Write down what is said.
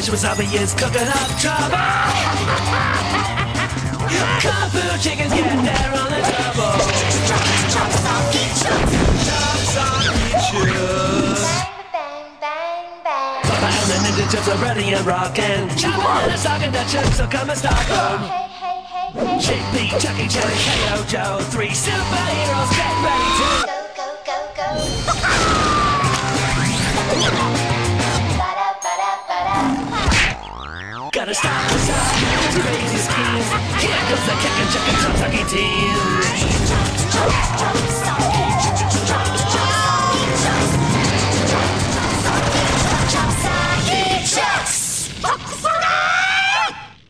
Fish wasabi is cooking up trouble. Kung Fu chickens get there on the double. Chops on each Bang, bang, bang. Papa and the ninja chips are ready and rockin'. Choppin' and a stockin' the chips, so come and stock 'em. Hey, hey, hey, hey. Chick-fil-A, Chuck E. Cheese, K.O. Joe, 3 superheroes get ready to Go, go, go, go. Ba-da, ba-da, ba-da. Gotta stop the side, crazy schemes. Here goes the kickin' chicken Kentucky team.